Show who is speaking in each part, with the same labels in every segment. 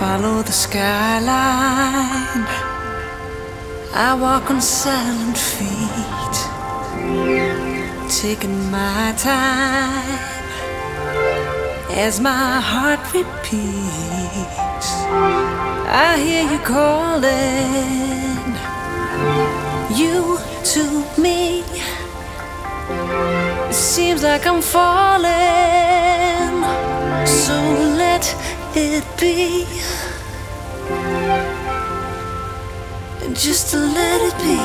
Speaker 1: follow the skyline. I walk on silent feet, taking my time as my heart repeats. I hear you calling, you to me. It seems like I'm falling, so let it be. Just to let it be.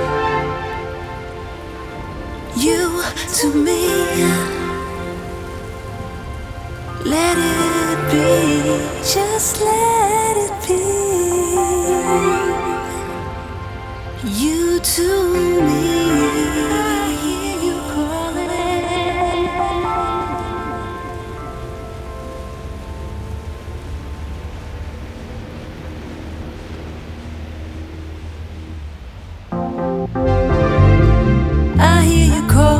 Speaker 1: You to me. Let it be. Just let it be. You to me. You I hear you call.